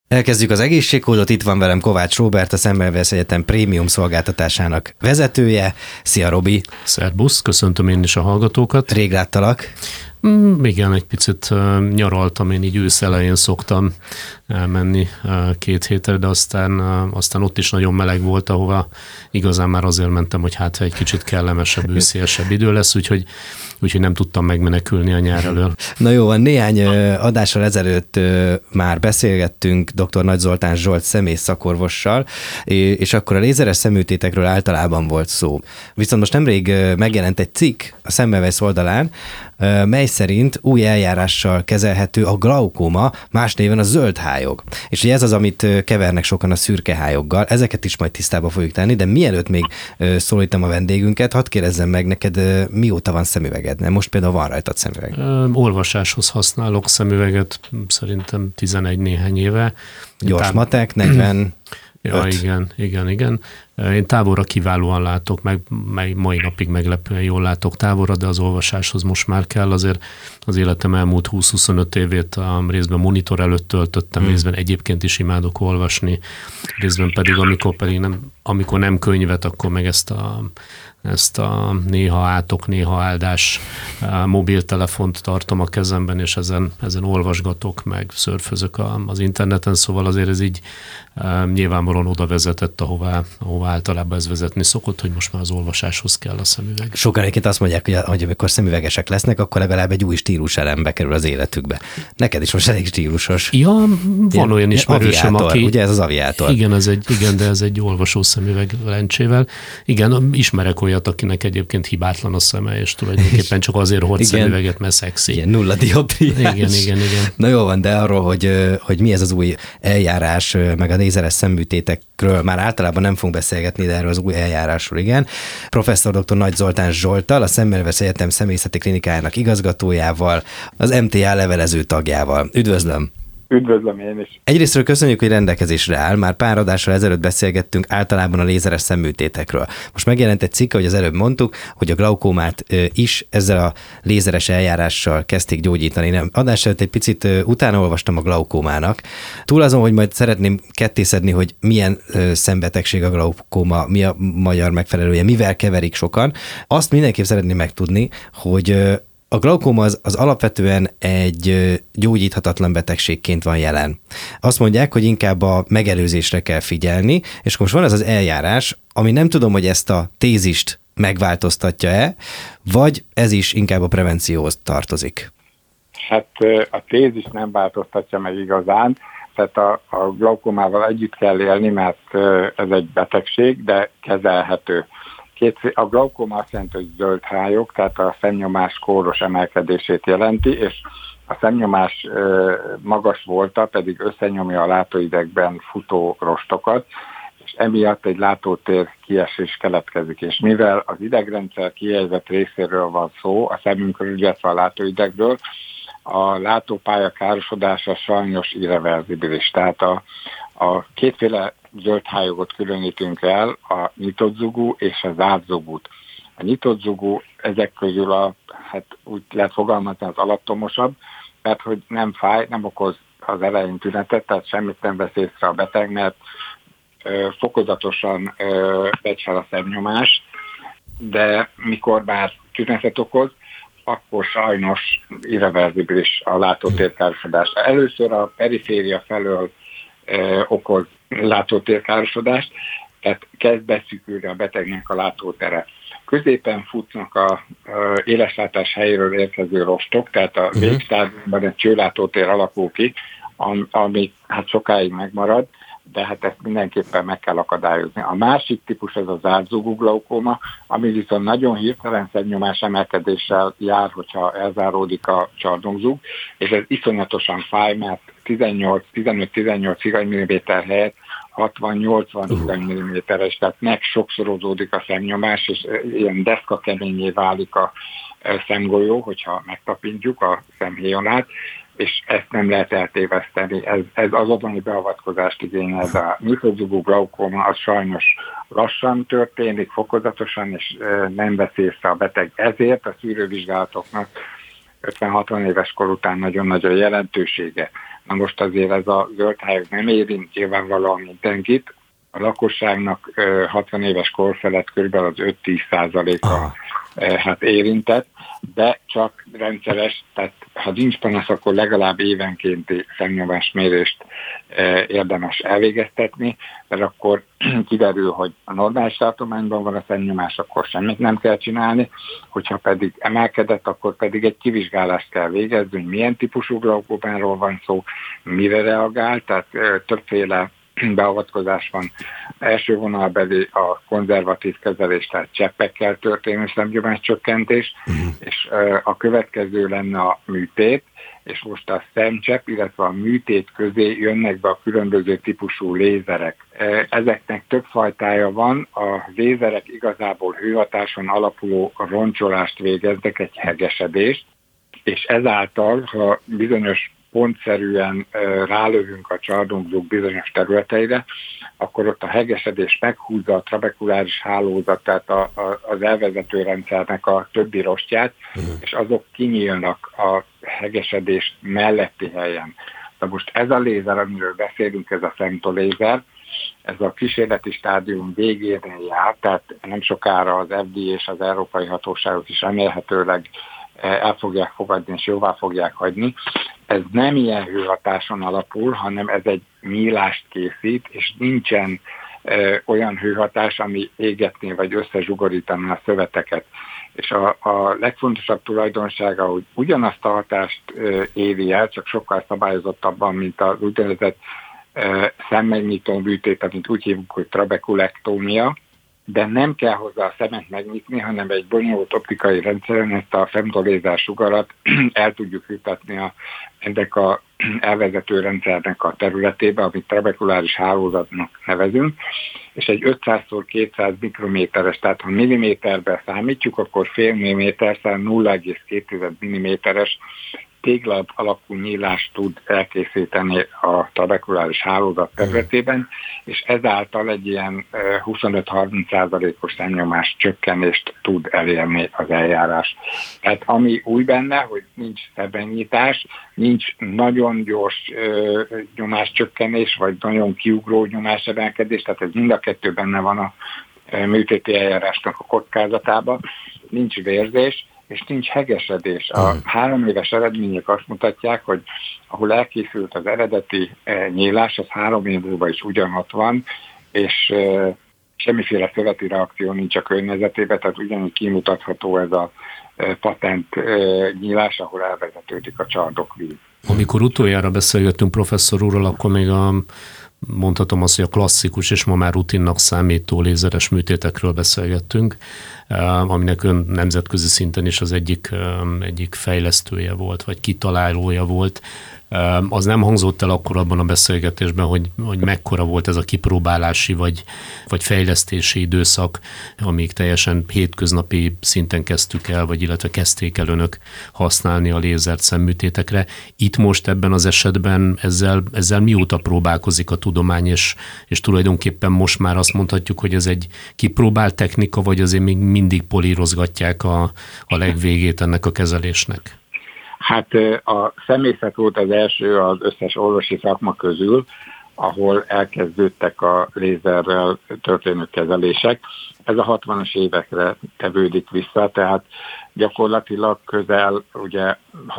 Elkezdjük az egészségkódot, itt van velem Kovács Róbert, a Semmelweis Egyetem prémium szolgáltatásának vezetője. Szia, Robi! Szerbusz, köszöntöm én is a hallgatókat. Rég láttalak. Igen, egy picit nyaraltam, én így ősz elején szoktam elmenni 2 hétre, de aztán ott is nagyon meleg volt, ahova igazán már azért mentem, hogy hát egy kicsit kellemesebb, ősziesebb idő lesz, úgyhogy nem tudtam megmenekülni a nyár elől. Na jó, van, néhány adással ezelőtt már beszélgettünk dr. Nagy Zoltán Zsolt szemész szakorvossal, és akkor a lézeres szemműtétekről általában volt szó. Viszont most nemrég megjelent egy cikk a Semmelweis oldalán, mely szerint új eljárással kezelhető a glaukóma, más néven a zöld hályog. És ugye ez az, amit kevernek sokan a szürke hályoggal, ezeket is majd tisztába fogjuk tenni, de mielőtt még szólítom a vendégünket, hadd kérdezzem meg neked, mióta van szemüveged? Nem, most például van rajtad szemüveg. Olvasáshoz használok szemüveget, szerintem 11 néhány éve. Gyors matek, 40... Ja, igen. Én távolra kiválóan látok, meg mai napig meglepően jól látok távolra, de az olvasáshoz most már kell. Azért az életem elmúlt 20-25 évét a részben monitor előtt töltöttem, részben egyébként is imádok olvasni, részben pedig amikor nem könyvet, akkor meg ezt a néha átok, néha áldás mobiltelefont tartom a kezemben, és ezen olvasgatok, meg szörfözök az interneten, szóval azért ez így nyilvánvalóan oda vezetett, ahová általában ez vezetni szokott, hogy most már az olvasáshoz kell a szemüveg. Sokan egyébként azt mondják, hogy amikor szemüvegesek lesznek, akkor legalább egy új stíluselem bekerül az életükbe. Neked is most elég stílusos. Ja, van olyan ismerősöm, aki... Ugye ez az aviátor. Igen, de ez egy olvasó szemüveg lencsével. Igen, ismerek olyat, akinek egyébként hibátlan a szeme, és tulajdonképpen csak azért hord szemüveget, mert szexi. Igen, nulla dioptriás. Igen. Na jó van, de arról, hogy mi ez az új eljárás, meg a lézeres szemműtétekről már általában nem fogunk beszélgetni, de erről az új eljárásról igen. Professzor dr. Nagy Zoltán Zsolttal, a Semmelweis Egyetem szemészeti klinikájának igazgatójával, az MTA levelező tagjával. Üdvözlöm! Üdvözlöm én is. Egyrésztről köszönjük, hogy rendelkezésre áll. Már pár adással ezelőtt beszélgettünk általában a lézeres szemműtétekről. Most megjelent egy cikk, ahogy az előbb mondtuk, hogy a glaukómát is ezzel a lézeres eljárással kezdték gyógyítani. Nem, adás előtt egy picit utána olvastam a glaukómának. Túl azon, hogy majd szeretném kettészedni, hogy milyen szembetegség a glaukóma, mi a magyar megfelelője, mivel keverik sokan. Azt mindenképp szeretném megtudni, hogy a glaukóma az alapvetően egy gyógyíthatatlan betegségként van jelen. Azt mondják, hogy inkább a megelőzésre kell figyelni, és akkor most van ez az eljárás, ami nem tudom, hogy ezt a tézist megváltoztatja-e, vagy ez is inkább a prevencióhoz tartozik. Hát a tézis nem változtatja meg igazán, tehát a glaukómával együtt kell élni, mert ez egy betegség, de kezelhető. A glaukóma azt jelenti, hogy zöld hályog, tehát a szemnyomás kóros emelkedését jelenti, és a szemnyomás magas volta, pedig összenyomja a látóidegben futó rostokat, és emiatt egy látótér kiesés keletkezik. És mivel az idegrendszer kihelyezett részéről van szó, a szemünkről, illetve a látóidegről, a látópálya károsodása sajnos irreverzibilis. Tehát a kétféle zöld hályogot különítünk el, a nyitott zugú és a zárt zugút. A nyitott zugú ezek közül úgy lehet fogalmazni, az alattomosabb, mert hogy nem fáj, nem okoz az elején tünetet, tehát semmit nem vesz észre a beteg, mert fokozatosan megy fel a szemnyomás, de mikor már tünetet okoz, akkor sajnos irreverzibilis a látótérkárosodása. Először a periféria felől okoz látótérkárosodást, tehát kezd beszűkülni a betegnek a látótere. Középen futnak a éleslátás helyéről érkező rostok, tehát a végstádiumban egy csőlátótér alakul ki, ami hát sokáig megmarad, de hát ezt mindenképpen meg kell akadályozni. A másik típus az a zárt zugú glaukóma, ami viszont nagyon hirtelen szemnyomás emelkedéssel jár, hogyha elzáródik a csarnokzug, és ez iszonyatosan fáj, mert 15-18 higany-milliméter helyett 60-80 higany-milliméteres, tehát megsokszorozódik a szemnyomás, és ilyen deszka keményé válik a szemgolyó, hogyha megtapintjuk a szemhéjonát, és ezt nem lehet eltéveszteni. Ez azonnali beavatkozást igényel. Ez a nyitott glaukóma az sajnos lassan történik, fokozatosan, és nem vesz észre a beteg. Ezért a szűrővizsgálatoknak 50-60 éves kor után nagyon nagy a jelentősége. Na most azért ez a zöldhályog nem érint nyilvánvalóan mindenkit. A lakosságnak 60 éves kor felett kb. Az 5-10%-a hát érintett, de csak rendszeres, tehát ha nincs panasz, akkor legalább évenkénti szemnyomásmérést érdemes elvégeztetni, mert akkor kiderül, hogy a normális tartományban van a szemnyomás, akkor semmit nem kell csinálni, hogyha pedig emelkedett, akkor pedig egy kivizsgálást kell végezni, hogy milyen típusú glaukómáról van szó, mire reagál, tehát többféle beavatkozás van. Első vonalbeli a konzervatív kezelés, tehát cseppekkel történő szemnyomáscsökkentés, és a következő lenne a műtét, és most a szemcsepp, illetve a műtét közé jönnek be a különböző típusú lézerek. Ezeknek több fajtája van, a lézerek igazából hőhatáson alapuló roncsolást végeznek, egy hegesedést, és ezáltal, ha bizonyos pontszerűen rálövünk a csarnokzók bizonyos területeire, akkor ott a hegesedés meghúzza a trabekuláris hálózat, tehát az elvezető rendszernek a többi rostját, és azok kinyílnak a hegesedés melletti helyen. De most ez a lézer, amiről beszélünk, ez a femtolézer, ez a kísérleti stádium végére jár, tehát nem sokára az FDA és az európai hatóságok is remélhetőleg el fogják fogadni és jóvá fogják hagyni. Ez nem ilyen hőhatáson alapul, hanem ez egy nyílást készít, és nincsen olyan hőhatás, ami égetné vagy összezsugorítaná a szöveteket. És a legfontosabb tulajdonsága, hogy ugyanazt a hatást éri el, csak sokkal szabályozottabban, mint az úgynevezett szemmegnyitó műtét, amit úgy hívunk, hogy trabekulektómia, de nem kell hozzá a szemet megnyitni, hanem egy bonyolult optikai rendszeren ezt a femtolézer sugarat el tudjuk jutatni ennek a elvezető rendszernek a területébe, amit trabekuláris hálózatnak nevezünk, és egy 500x200 mikrométeres, tehát ha milliméterben számítjuk, akkor fél milliméter, 0,2 milliméteres tégla alakú nyílást tud elkészíteni a trabekuláris hálózat területében, és ezáltal egy ilyen 25-30%-os szemnyomás csökkenést tud elérni az eljárás. Tehát ami új benne, hogy nincs szemennyitás, nincs nagyon gyors nyomáscsökkenés, vagy nagyon kiugró nyomásemelkedés, tehát ez mind a kettő benne van a műtéti eljárásnak a kockázatában, nincs vérzés, és nincs hegesedés. A 3 éves eredmények azt mutatják, hogy ahol elkészült az eredeti nyílás, az 3 év múlva is ugyanott van, és semmiféle szöveti reakció nincs a környezetében, tehát ugyanúgy kimutatható ez a patent nyílás, ahol elvezetődik a csardokvíz. Amikor utoljára beszélgettünk professzor úrral, akkor még mondhatom azt, hogy a klasszikus és ma már rutinnak számító lézeres műtétekről beszélgettünk, aminek ön nemzetközi szinten is az egyik fejlesztője volt, vagy kitalálója volt. Az nem hangzott el akkor abban a beszélgetésben, hogy mekkora volt ez a kipróbálási vagy fejlesztési időszak, amíg teljesen hétköznapi szinten kezdtük el, vagy illetve kezdték el önök használni a lézert szemműtétekre. Itt most ebben az esetben ezzel mióta próbálkozik a tudomány, és tulajdonképpen most már azt mondhatjuk, hogy ez egy kipróbált technika, vagy azért még mindig polírozgatják a legvégét ennek a kezelésnek? Hát a szemészet volt az első az összes orvosi szakma közül, ahol elkezdődtek a lézerrel történő kezelések. Ez a 60-as évekre tevődik vissza, tehát gyakorlatilag közel ugye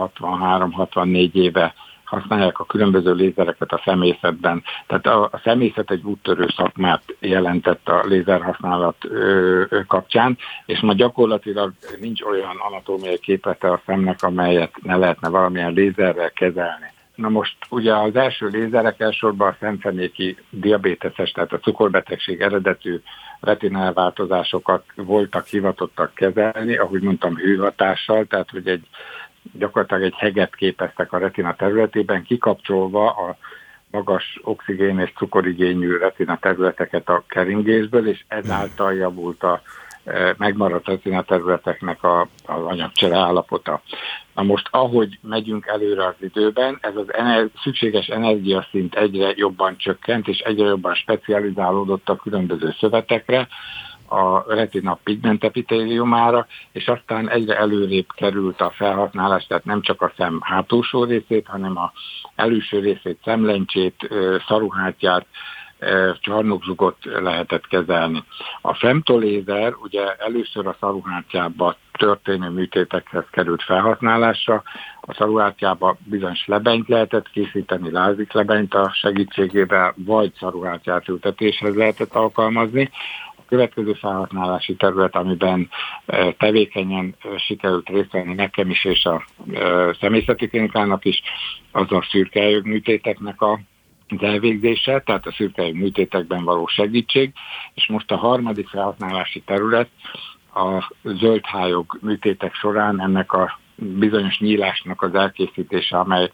63-64 éve használják a különböző lézereket a szemészetben. Tehát a szemészet egy úttörő szakmát jelentett a lézerhasználat kapcsán, és ma gyakorlatilag nincs olyan anatómiai képlete a szemnek, amelyet ne lehetne valamilyen lézerrel kezelni. Na most ugye az első lézerek elsősorban a szemfenéki diabéteses, tehát a cukorbetegség eredetű retinálváltozásokat voltak hivatottak kezelni, ahogy mondtam, hőhatással, tehát hogy gyakorlatilag egy heget képeztek a retina területében, kikapcsolva a magas oxigén és cukorigényű retina területeket a keringésből, és ezáltal javult a megmaradt retina területeknek az anyagcsere állapota. Na most, ahogy megyünk előre az időben, ez az szükséges energiaszint egyre jobban csökkent, és egyre jobban specializálódott a különböző szövetekre. a retina pigment epitéliumára, és aztán egyre előrébb került a felhasználás, tehát nem csak a szem hátulsó részét, hanem a előső részét, szemlencsét, szaruhátját, csarnokzugot lehetett kezelni. A femtolézer ugye először a szaruhátjába történő műtétekhez került felhasználásra. A szaruhátjába bizonyos lebenyt lehetett készíteni, láziklebenyt a segítségével, vagy szaruhátját ültetéshez lehetett alkalmazni. A következő felhasználási terület, amiben tevékenyen sikerült részt venni nekem is, és a személyzeti klinikának is, az a szürkeelyög műtéteknek az elvégzése, tehát a szürkeelyög műtétekben való segítség, és most a harmadik felhasználási terület a zöldhályog műtétek során ennek a bizonyos nyílásnak az elkészítése, amely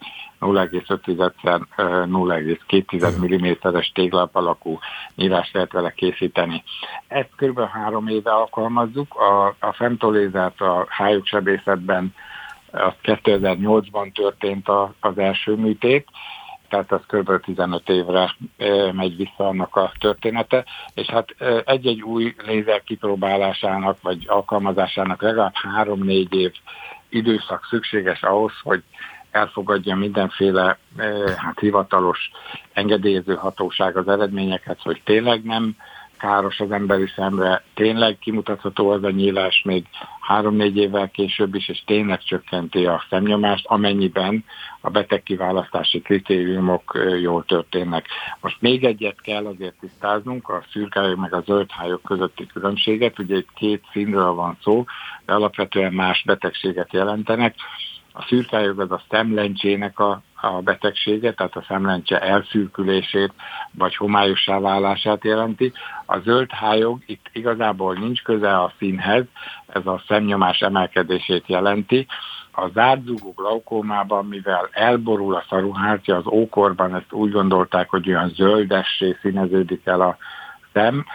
0,5x0,2 mm-es téglap alakú nyílást lehet vele készíteni. Ezt kb. 3 éve alkalmazzuk. A femtolézert a hályogsebészetben az 2008-ban történt az első műtét, tehát az kb. 15 évre megy vissza annak a története, és hát egy-egy új lézer kipróbálásának vagy alkalmazásának legalább 3-4 év időszak szükséges ahhoz, hogy elfogadja mindenféle hivatalos engedélyező hatóság az eredményeket, hogy tényleg nem káros az emberi szemre, tényleg kimutatható az a nyílás még 3-4 évvel később is, és tényleg csökkenti a szemnyomást, amennyiben a betegkiválasztási kritériumok jól történnek. Most még egyet kell azért tisztáznunk, a szürkeelyög meg a zöldhályog közötti különbséget, ugye itt 2 színről van szó, de alapvetően más betegséget jelentenek. A szürkeelyög az a szemlencsének a betegsége, tehát a szemlencse elszürkülését vagy homályossá válását jelenti. A zöldhályog itt igazából nincs köze a színhez, ez a szemnyomás emelkedését jelenti. A zártzugó glaukómában, mivel elborul a szaruhártya, az ókorban ezt úgy gondolták, hogy olyan zöldessé színeződik el a szem,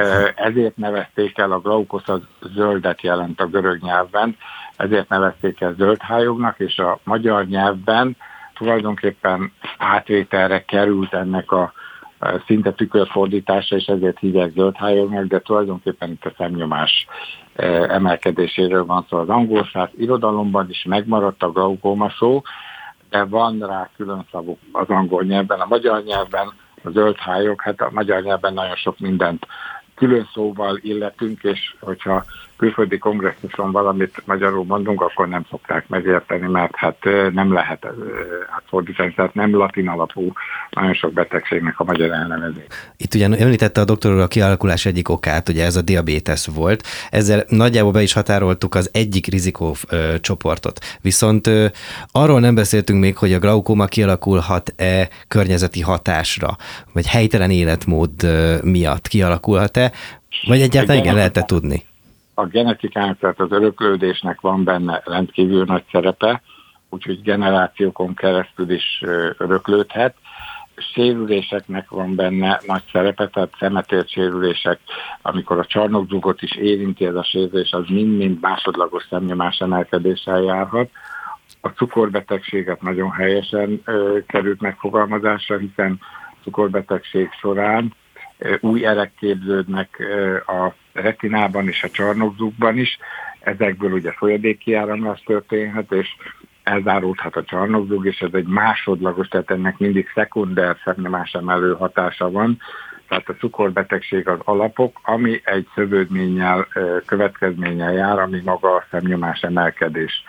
ezért nevezték el, a glaukosz az zöldet jelent a görög nyelvben, ezért nevezték el zöldhályognak, és a magyar nyelvben tulajdonképpen átvételre került ennek a szinte tükörfordítása, és ezért hívják zöldhályognak, de tulajdonképpen itt a szemnyomás emelkedéséről van szó. Az angol száz irodalomban is megmaradt a glaukóma szó, de van rá külön szavuk az angol nyelvben. A magyar nyelvben a zöldhályog, hát a magyar nyelvben nagyon sok mindent külön szóval illetünk, és hogyha külföldi kongresszuson valamit magyarul mondunk, akkor nem szokták megérteni, mert hát nem lehet átfordítani, tehát nem latin alapú nagyon sok betegségnek a magyar elnevezés. Itt ugyan említette a doktor úr a kialakulás egyik okát, ugye ez a diabétesz volt. Ezzel nagyjából be is határoltuk az egyik rizikócsoportot. Viszont arról nem beszéltünk még, hogy a glaukóma kialakulhat-e környezeti hatásra, vagy helytelen életmód miatt kialakulhat-e, vagy egyáltalán igen, lehet-e tudni? A genetikának, tehát az öröklődésnek van benne rendkívül nagy szerepe, úgyhogy generációkon keresztül is öröklődhet. Sérüléseknek van benne nagy szerepe, tehát szemetértsérülések, amikor a csarnokzugot is érinti ez a sérülés, az mind-mind másodlagos szemnyomás emelkedéssel járhat. A cukorbetegséget nagyon helyesen került megfogalmazásra, hiszen cukorbetegség során új erek képződnek a retinában és a csarnokzugban is, ezekből ugye folyadékkiáramlás történhet, és elzáródhat a csarnokzug, és ez egy másodlagos, tehát ennek mindig szekunder szemnyomás emelő hatása van. Tehát a cukorbetegség az alapok, ami egy szövődménnyel, következménnyel jár, ami maga a szemnyomás emelkedés.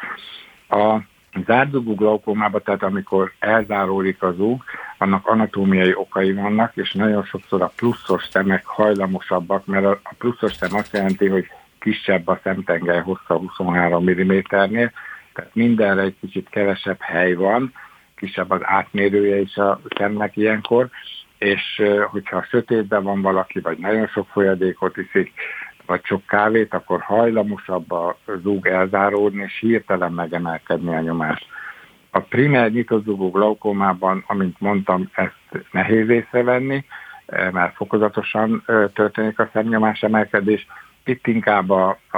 A zártzugú glaukómában, tehát amikor elzáródik a zug, annak anatómiai okai vannak, és nagyon sokszor a pluszos szemek hajlamosabbak, mert a pluszos szem azt jelenti, hogy kisebb a szemtengely hossza 23 mm-nél, tehát mindenre egy kicsit kevesebb hely van, kisebb az átmérője is a szemnek ilyenkor, és hogyha sötétben van valaki, vagy nagyon sok folyadékot iszik, vagy sok kávét, akkor hajlamosabb a zug elzáródni, és hirtelen megemelkedni a nyomás. A primer nyitotzugú glaukómában, amint mondtam, ezt nehéz észrevenni, mert fokozatosan történik a szemnyomás emelkedés. Itt inkább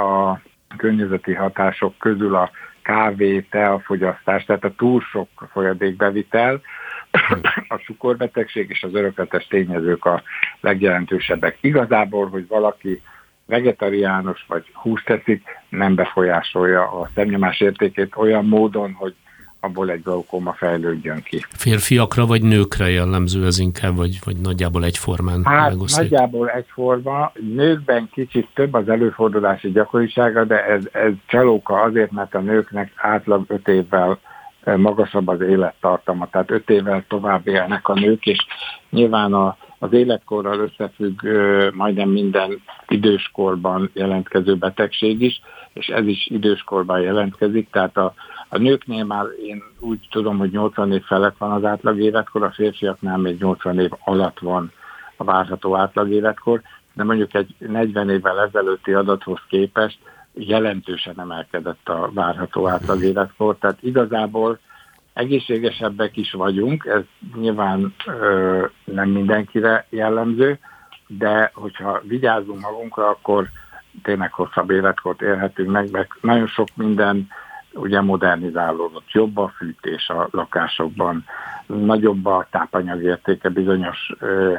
a környezeti hatások közül a kávé, teafogyasztás, tehát a túl sok folyadékbevitel, a cukorbetegség és az örökletes tényezők a legjelentősebbek. Igazából, hogy valaki vegetariánus vagy húst eszik, nem befolyásolja a szemnyomás értékét olyan módon, hogy abból egy glaukóma fejlődjön ki. Férfiakra vagy nőkre jellemző ez inkább, vagy nagyjából egyformán megoszlik? Nagyjából egyforma. Nőkben kicsit több az előfordulási gyakorisága, de ez csalóka azért, mert a nőknek átlag 5 évvel magasabb az élettartama, tehát 5 évvel tovább élnek a nők, és nyilván az életkorral összefügg majdnem minden időskorban jelentkező betegség is, és ez is időskorban jelentkezik, tehát a nőknél már én úgy tudom, hogy 80 év felett van az átlag életkor, a férfiaknál még 80 év alatt van a várható átlag életkor, de mondjuk egy 40 évvel ezelőtti adathoz képest jelentősen emelkedett a várható átlag életkor, tehát igazából egészségesebbek is vagyunk, ez nyilván nem mindenkire jellemző, de hogyha vigyázunk magunkra, akkor tényleg hosszabb életkort élhetünk meg nagyon sok minden ugye modernizálódott, jobb a fűtés a lakásokban, nagyobb a tápanyagértéke bizonyos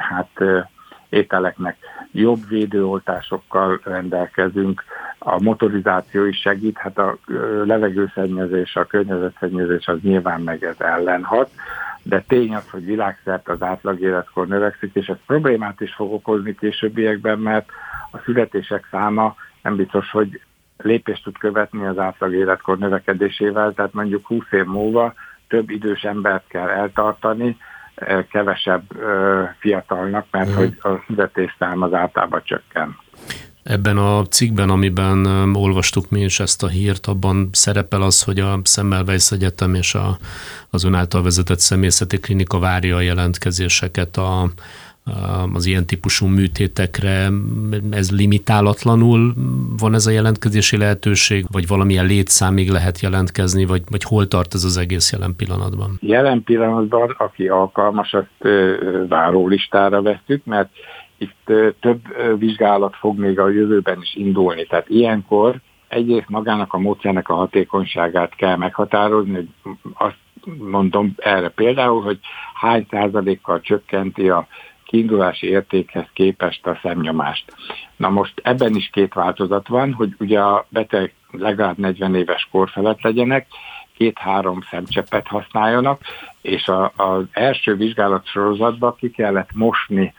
ételeknek, jobb védőoltásokkal rendelkezünk, a motorizáció is segít, hát a levegőszennyezés, a környezetszennyezés az nyilván meg ez ellen hat, de tény az, hogy világszerte az átlag életkor növekszik, és ez problémát is fog okozni későbbiekben, mert a születések száma nem biztos, hogy lépést tud követni az átlag életkor növekedésével, tehát mondjuk 20 év múlva több idős embert kell eltartani, kevesebb fiatalnak, mert hogy a születésszám az általában csökken. Ebben a cikkben, amiben olvastuk mi is ezt a hírt, abban szerepel az, hogy a Semmelweis Egyetem és az ön által vezetett személyzeti klinika várja a jelentkezéseket az ilyen típusú műtétekre. Ez limitálatlanul van ez a jelentkezési lehetőség, vagy valamilyen létszámig lehet jelentkezni, vagy hol tart ez az egész jelen pillanatban? Jelen pillanatban, aki alkalmas, azt várólistára vesszük, mert itt több vizsgálat fog még a jövőben is indulni. Tehát ilyenkor egyrészt magának a módszernek a hatékonyságát kell meghatározni, hogy azt mondom erre például, hogy hány százalékkal csökkenti a kiindulási értékhez képest a szemnyomást. Na most ebben is 2 változat van, hogy ugye a beteg legalább 40 éves kor felett legyenek, 2-3 szemcseppet használjanak, és az első vizsgálat sorozatban ki kellett mosni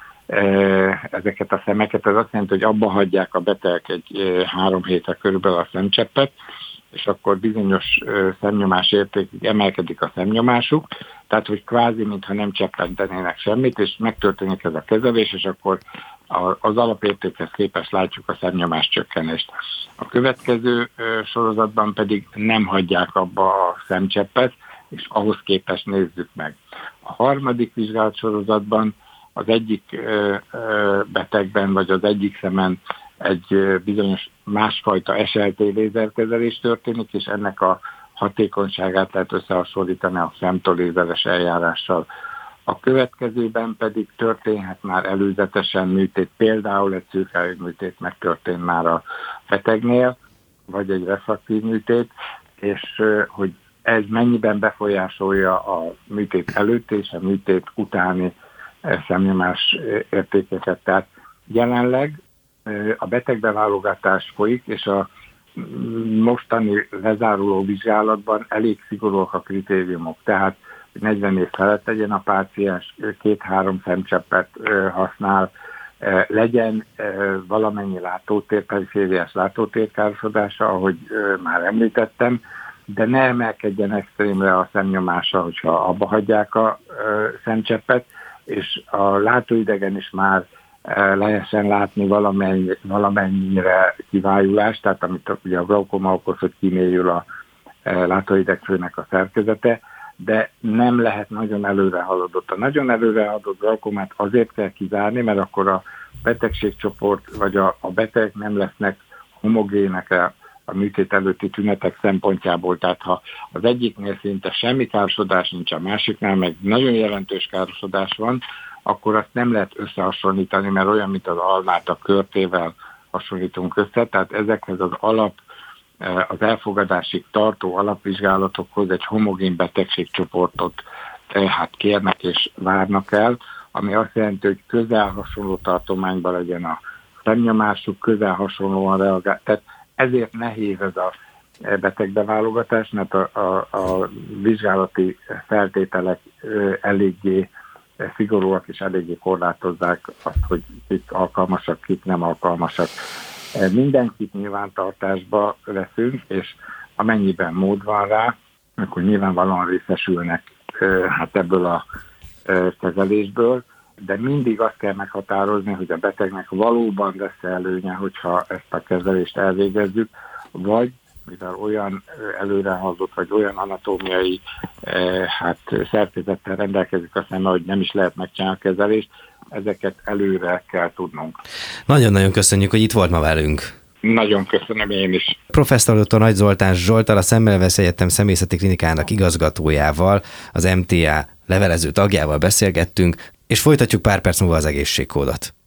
ezeket a szemeket, ez azt jelenti, hogy abba hagyják a betegek egy 3 hétre körülbelül a szemcseppet, és akkor bizonyos szemnyomás értékig emelkedik a szemnyomásuk, tehát hogy kvázi, mintha nem cseppentenének semmit, és megtörténik ez a kezelés, és akkor az alapértékhez képest látjuk a szemnyomás csökkenést. A következő sorozatban pedig nem hagyják abba a szemcseppet, és ahhoz képest nézzük meg. A harmadik vizsgálat sorozatban az egyik betegben, vagy az egyik szemen egy bizonyos másfajta SLT lézerkezelés történik, és ennek a hatékonyságát lehet összehasonlítani a femtolézeres eljárással. A következőben pedig történhet már előzetesen műtét, például egy szürkeág-műtét megtörtént már a betegnél, vagy egy refraktív műtét, és hogy ez mennyiben befolyásolja a műtét előtt és a műtét utáni szemnyomás értékeket. Tehát jelenleg a betegbeválogatás folyik, és a mostani lezáruló vizsgálatban elég szigorúak a kritériumok. Tehát 40 év felett legyen a páciens, 2-3 szemcseppet használ, legyen valamennyi perifériás látótérkárosodása, ahogy már említettem, de ne emelkedjen extrémre a szemnyomása, hogyha abba hagyják a szemcseppet, és a látóidegen is már lehessen látni valamennyire kivájulást, tehát amit ugye a glaukóma okoz, hogy kimélyül a látóidegfőnek a szerkezete, de nem lehet nagyon előre haladott. A nagyon előre haladott glaukómát azért kell kizárni, mert akkor a betegségcsoport vagy a beteg nem lesznek homogének a műtét előtti tünetek szempontjából. Tehát ha az egyiknél szinte semmi károsodás nincs, a másiknál meg nagyon jelentős károsodás van, akkor azt nem lehet összehasonlítani, mert olyan, mint az almát a körtével hasonlítunk össze, tehát ezekhez az elfogadásig tartó alapvizsgálatokhoz egy homogén betegségcsoportot kérnek és várnak el, ami azt jelenti, hogy közel hasonló tartományban legyen a szemnyomásuk közel hasonlóan reagál. Tehát ezért nehéz ez a betegbeválogatás, mert a vizsgálati feltételek eléggé szigorúak és eléggé korlátozzák azt, hogy kik alkalmasak, kik nem alkalmasak. Mindenkit nyilvántartásba veszünk, és amennyiben mód van rá, akkor nyilvánvalóan részesülnek hát ebből a kezelésből, de mindig azt kell meghatározni, hogy a betegnek valóban lesz előnye, hogyha ezt a kezelést elvégezzük, vagy mivel olyan előrehaladott, vagy olyan anatómiai szerkezettel rendelkezik a szeme, hogy nem is lehet megcsinálni a kezelést, ezeket előre kell tudnunk. Nagyon-nagyon köszönjük, hogy itt volt ma velünk. Nagyon köszönöm én is. Professzor dr. Nagy Zoltán Zsolttal, a Szemmelweis Egyetem Személyzeti Klinikának igazgatójával, az MTA levelező tagjával beszélgettünk, és folytatjuk pár perc múlva az egészségkódot.